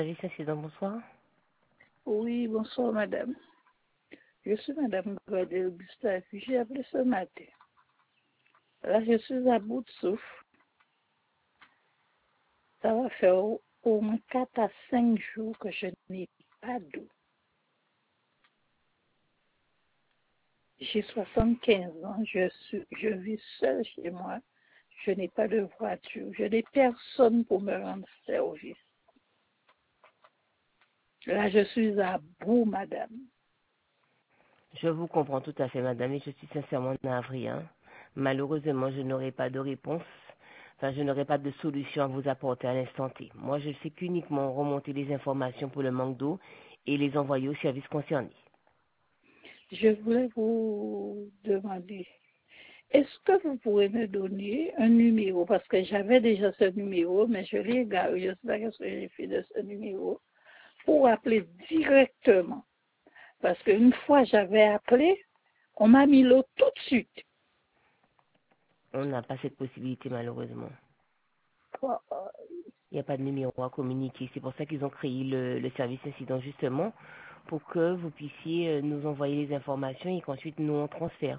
Service incident, bonsoir. Oui, bonsoir madame. Je suis madame Gradel Gustave. J'ai appelé ce matin. Là, je suis à bout de souffle. Ça va faire au moins 4 à 5 jours que je n'ai pas d'eau. J'ai 75 ans, je vis seule chez moi. Je n'ai pas de voiture. Je n'ai personne pour me rendre service. Là, je suis à bout, madame. Je vous comprends tout à fait, madame, et je suis sincèrement navrée. Malheureusement, je n'aurai pas de réponse. Enfin, je n'aurai pas de solution à vous apporter à l'instant T. Moi, je ne fais qu'uniquement remonter les informations pour le manque d'eau et les envoyer aux services concernés. Je voulais vous demander, est-ce que vous pourrez me donner un numéro? Parce que j'avais déjà ce numéro, mais je l'ai égaré. Je ne sais pas ce que j'ai fait de ce numéro. Pour appeler directement. Parce qu'une fois j'avais appelé, on m'a mis l'eau tout de suite. On n'a pas cette possibilité, malheureusement. Oh, Il n'y a pas de numéro à communiquer. C'est pour ça qu'ils ont créé le service incident, justement, pour que vous puissiez nous envoyer les informations et qu'ensuite nous on transfère.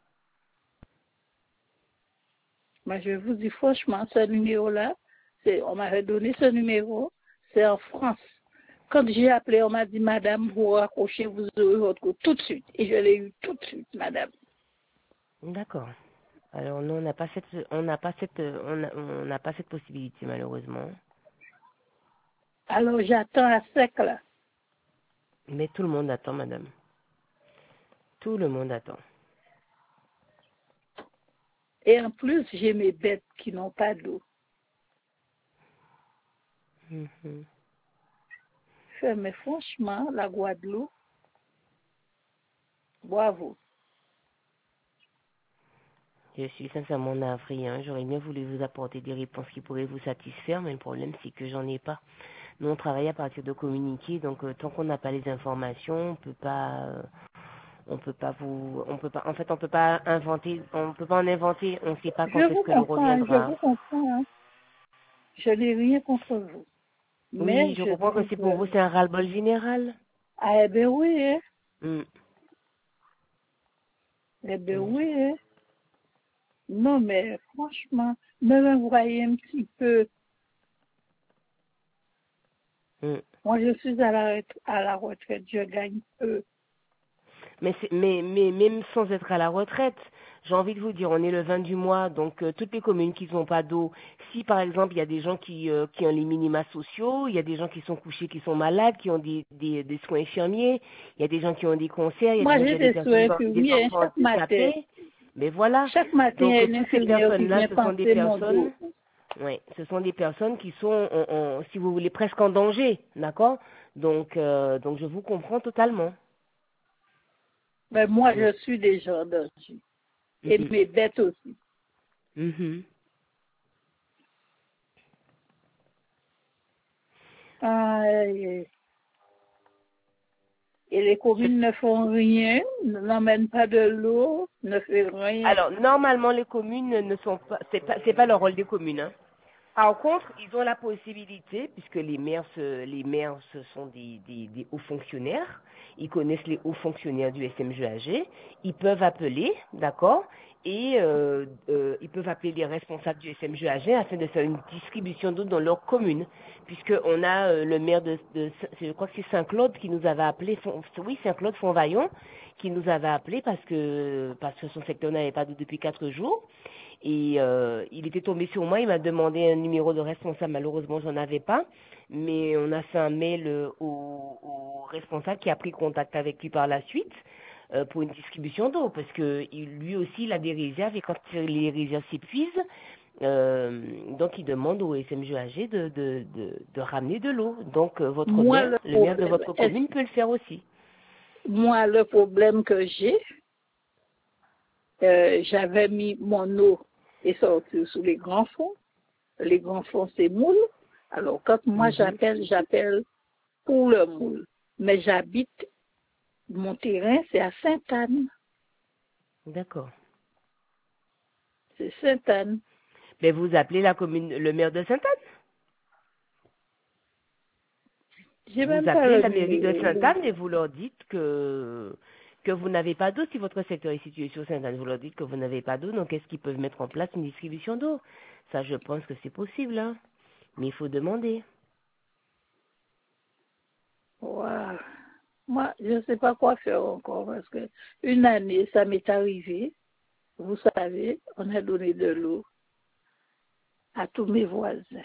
Mais je vous dis franchement, ce numéro-là, on m'avait donné ce numéro, c'est en France. Quand j'ai appelé, on m'a dit, madame, vous raccrochez, vous aurez votre coup tout de suite. Et je l'ai eu tout de suite, madame. D'accord. Alors nous on n'a pas cette possibilité malheureusement. Alors j'attends à sec là. Mais tout le monde attend, madame. Tout le monde attend. Et en plus, j'ai mes bêtes qui n'ont pas d'eau. Mhm. Mais franchement, la Guadeloupe, bravo. Je suis sincèrement navrée. J'aurais bien voulu vous apporter des réponses qui pourraient vous satisfaire, mais le problème c'est que j'en ai pas. Nous on travaille à partir de communiqués, donc tant qu'on n'a pas les informations, on peut pas en fait on peut pas inventer, on peut pas en inventer. On ne sait pas quand Je est-ce vous que l'eau comprends, je reviendra. vous comprends. Hein. Je n'ai rien contre vous. Oui, Mais je je comprends que trouve c'est pour que, vous, c'est un ras-le-bol général. ah, eh bien oui, hein. Mm. Eh bien Mm. oui, hein. Non, mais franchement, me l'envoyez un petit peu. Mm. Moi, je suis à la retraite, je gagne peu. Mais même sans être à la retraite, j'ai envie de vous dire, on est le 20 du mois, donc toutes les communes qui n'ont pas d'eau, si par exemple il y a des gens qui ont les minima sociaux, il y a des gens qui sont couchés, qui sont malades, qui ont des soins infirmiers, il y a des gens qui ont des cancers, il y a des Moi, gens qui j'ai ont des des soins personnes, des infirmiers. enfants handicapés, mais voilà. Chaque matin, il y Donc a une toutes ces infirmière qui personnes-là, vient ce sont des penser mon dos. personnes, oui, ce sont des personnes qui sont, si vous voulez, presque en danger, d'accord? Donc je vous comprends totalement. Mais moi, Mm. je suis déjà en danger. Et Mm, mes bêtes aussi. mm. Mhm. Aïe. Et les communes ne font rien, n'emmènent pas de l'eau, ne font rien. Alors, normalement, les communes ne sont pas, c'est pas leur rôle des communes. Par contre, ils ont la possibilité, puisque les maires, ce sont des hauts fonctionnaires, ils connaissent les hauts fonctionnaires du SMGAG, ils peuvent appeler, d'accord, et ils peuvent appeler les responsables du SMGAG afin de faire une distribution d'eau dans leur commune, puisqu'on a le maire je crois que c'est Saint-Claude qui nous avait appelé, oui, Saint-Claude Fontvaillon, qui nous avait appelé parce que son secteur n'avait pas d'eau depuis 4 jours. Et il était tombé sur moi, il m'a demandé un numéro de responsable, malheureusement j'en avais pas, mais on a fait un mail au responsable qui a pris contact avec lui par la suite pour une distribution d'eau, parce que lui aussi il a des réserves et quand les réserves s'épuisent, donc il demande au SMGAG de ramener de l'eau. Donc votre Moi, maire, le maire de votre commune peut le faire aussi. moi, le problème que j'ai, j'avais mis mon eau et sorti sous les grands fonds. Les grands fonds, c'est moule. Alors, quand moi Mhm. j'appelle pour le moule. Mais j'habite, mon terrain, c'est à Sainte-Anne. D'accord. C'est Sainte-Anne. Mais vous appelez la commune, le maire de Sainte-Anne. J'ai Vous même pas appelez le la mairie de numéro. Sainte-Anne et vous leur dites que vous n'avez pas d'eau. Si votre secteur est situé sur Sainte-Anne, vous leur dites que vous n'avez pas d'eau. Donc, est-ce qu'ils peuvent mettre en place une distribution d'eau? Ça, je pense que c'est possible, hein. Mais il faut demander. Waouh. Moi, je ne sais pas quoi faire encore parce que une année, ça m'est arrivé. Vous savez, on a donné de l'eau à tous mes voisins.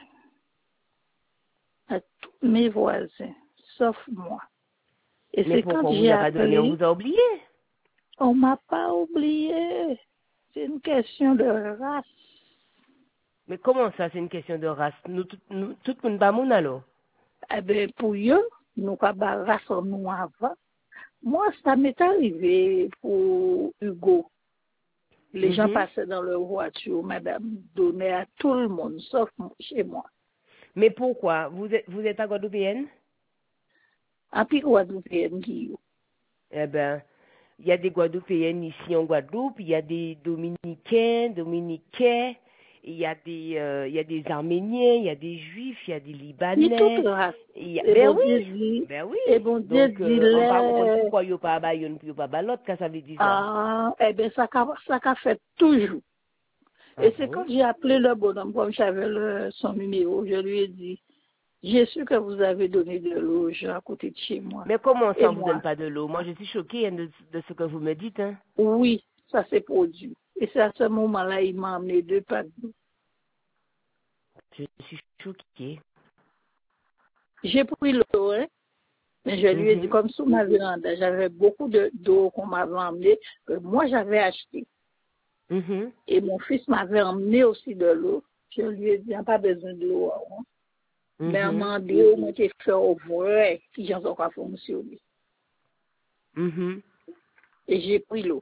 À tous mes voisins, sauf moi. Et Mais c'est quand pourquoi on vous j'ai a pas donné? On appelé, vous a oublié. on m'a pas oublié. C'est une question de race. Mais comment ça, c'est une question de race? Tout le monde pas mon alors. Eh bien, pour eux, nous avons race en nous avant. Moi, ça m'est arrivé pour Hugo. Les gens Mhm. passaient dans leur voiture, madame, donnait à tout le monde, sauf chez moi. Mais pourquoi? Vous êtes pas guadeloupéenne? En plus, Guadeloupéenne qui Eh ben, il y a des Guadeloupéennes ici en Guadeloupe, il y a des Dominicains, il y a des Arméniens, il y a des Juifs, il y a des ni toute Libanais. race. Et Ben bon Dieu oui, dit, ben oui. et bon Dieu Donc, dit, on va comprendre les... pourquoi il n'y a pas une puis pas l'autre, quand ça veut dire ça. Ah, eh bien, ça qu'a fait toujours. Ah Et c'est bon? quand j'ai appelé le bonhomme, comme j'avais son numéro, je lui ai dit, j'ai su que vous avez donné de l'eau aux gens à côté de chez moi. Mais comment Et ça, on vous donne moi, pas de l'eau? Moi, je suis choquée hein, de ce que vous me dites. Hein. oui, ça s'est produit. Et c'est à ce moment-là, il m'a amené 2 packs d'eau. Je suis choquée. J'ai pris l'eau, hein, mais je lui ai dit, Mhm, comme sous ma véranda, j'avais beaucoup d'eau qu'on m'avait emmené, que moi j'avais acheté. mhm, Et mon fils m'avait emmené aussi de l'eau. Je lui ai dit, il n'y a pas besoin de l'eau. Hein. Mais à un mhm, moment donné, moi, j'ai fait au vrai, qui j'en ai encore fonctionné. mhm. Et j'ai pris l'eau.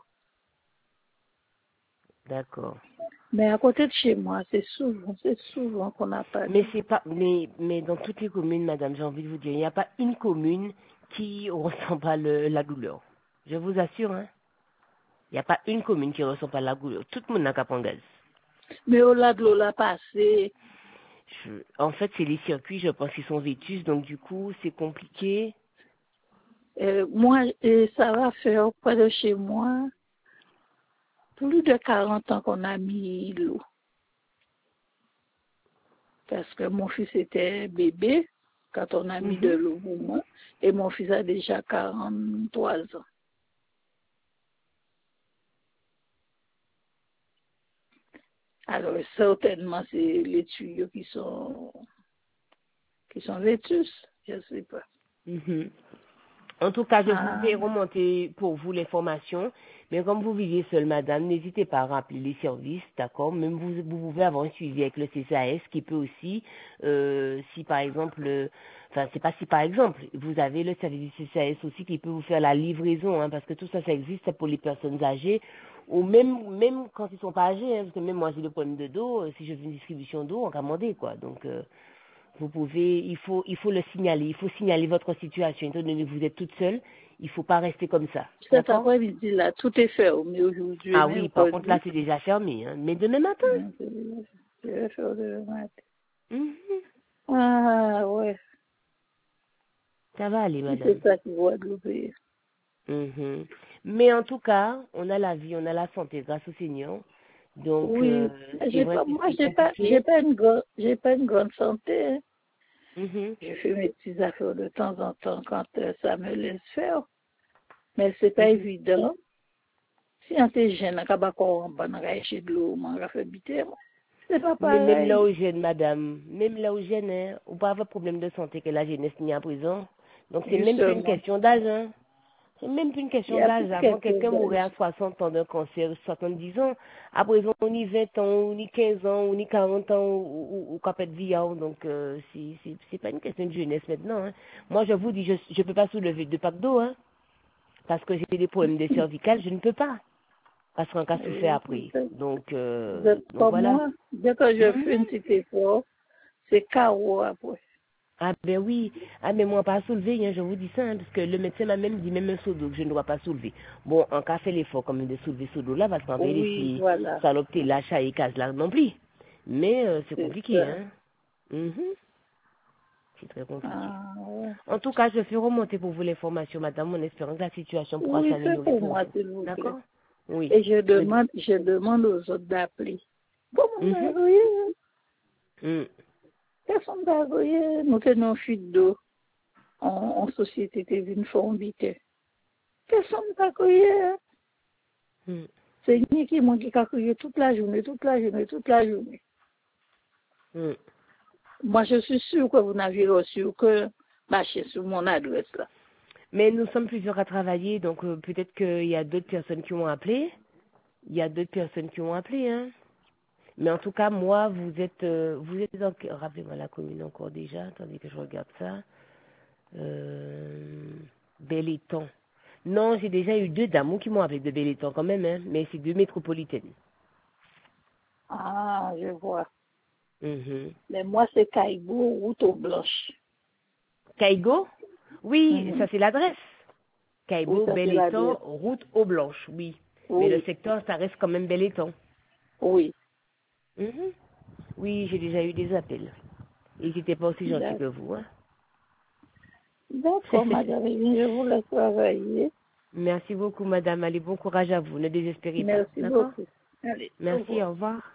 D'accord. Mais à côté de chez moi, c'est souvent qu'on n'a pas Mais d'eau. c'est pas, mais dans toutes les communes, madame, j'ai envie de vous dire, il n'y a pas une commune qui ressent pas la douleur. Je vous assure, hein. Il n'y a pas une commune qui ressent pas la douleur. Tout le monde n'a qu'à prendre gaz. Mais au-delà de l'eau, là, passé, En fait, c'est les circuits, je pense qu'ils sont vétus, donc du coup, c'est compliqué. moi, ça va faire près de chez moi plus de 40 ans qu'on a mis l'eau. Parce que mon fils était bébé quand on a mis de Mhm. l'eau pour moi. Et mon fils a déjà 43 ans. Alors, certainement, c'est les tuyaux qui sont vétus. Je ne sais pas. Mhm. En tout cas, je vous Ah, fais remonter pour vous l'information. Mais comme vous vivez seule, madame, n'hésitez pas à rappeler les services, d'accord? Même vous pouvez avoir un suivi avec le CCAS qui peut aussi, si par exemple, enfin, c'est pas si par exemple, vous avez le service du CCAS aussi qui peut vous faire la livraison, hein, parce que tout ça, ça existe pour les personnes âgées, ou même quand ils sont pas âgés, hein, parce que même moi j'ai le problème de dos, si je fais une distribution d'eau, on va demander, quoi. Donc, vous pouvez, il faut le signaler, il faut signaler votre situation, étant donné que vous être toute seule, il faut pas rester comme ça, cet d'accord? après-midi, là, tout est fermé aujourd'hui, Ah oui, par contre là mercredi. c'est déjà fermé, hein. Mais demain matin. Je vais faire de matin. Mhm. Ah, ouais. Ça va aller, Si c'est madame. ça qui va de l'ouvrir. Mhm. Mais en tout cas, on a la vie, on a la santé grâce au Seigneur. Donc Oui, c'est vrai que c'est compliqué. j'ai pas une grande santé. Hein. Mhm. Je fais mes petites affaires de temps en temps quand ça me laisse faire. Mais c'est pas Mhm. évident. Si on est jeune, on va pas acheter de l'eau, on va faire biter. C'est pas Mais même là pareil. où jeune, madame, même là où jeune, hein, ou pas avoir problème de santé que la jeunesse n'y a à présent. Donc c'est même plus une Justement, question d'âge, hein. C'est même plus une il question y a plus d'âge. Avant, quelque quelqu'un mourait chose. à 60 ans d'un cancer, 70 ans. À présent, on y 20 ans, on y 15 ans, on y 40 ans, ou capet de vie. Donc, c'est pas une question de jeunesse maintenant. Hein. Moi, je vous dis, je peux pas soulever 2 packs d'eau, hein, parce que j'ai des problèmes de cervicales, je ne peux pas. Parce qu'en cas souffert après. Vous êtes Donc comme voilà. moi. Dès que je Mhm. fais un petit effort, c'est KO après. Ah ben oui, ah mais moi pas soulever, hein, je vous dis ça, hein, parce que le médecin m'a même dit même un seau d'eau que je ne dois pas soulever. Bon, en cas fait l'effort quand même de soulever ce dos là, parce qu'on va Oui, laisser voilà. salopeter l'achat et casse là non plus. Mais c'est C'est compliqué, ça. hein. Mhm. C'est très compliqué. Ah, ouais. En tout cas, je fais remonter pour vous l'information, madame, en espérant que la situation pourra Oui, c'est s'améliorer pour pour moi, vous. s'il vous plaît. D'accord? Oui. Et je demande aux autres d'appeler. Comment Mhm. Mm. personne n'a voyé, nous tenons une fuite d'eau en société, t'es une forme vite. Personne n'a voyé. Mm. C'est ni qui m'a qui a crié toute la journée, toute la journée, toute la journée. Mm. Moi, je suis sûre que vous n'avez reçu que marché sur mon adresse là. Mais nous sommes plusieurs à travailler, donc peut-être qu'il y a d'autres personnes qui ont appelé. Il y a d'autres personnes qui ont appelé, hein. Mais en tout cas, moi, vous êtes dans... Rappelez-moi la commune encore déjà. Attendez que je regarde ça. Béléton. Non, j'ai déjà eu 2 dames qui m'ont appelé de Béléton quand même, hein. Mais c'est 2 métropolitaines. Ah, je vois. Mhm. Mais moi, c'est Caïbo, route aux Blanches. Caïgo? Oui, ça Mhm. c'est l'adresse. Oui, Caïbo, ça c'est Béléton, l'adresse. route aux Blanches, oui. Mais le Oui, secteur, ça reste quand même Béléton. oui. Mhm. Oui, j'ai déjà eu des appels. Ils n'étaient pas aussi gentils que vous, hein. D'accord, madame. Eh bien, je vous laisse travailler. Merci beaucoup, madame. Allez, bon courage à vous. Ne désespérez pas. Merci D'accord? beaucoup. Allez, au Merci, revoir. au revoir.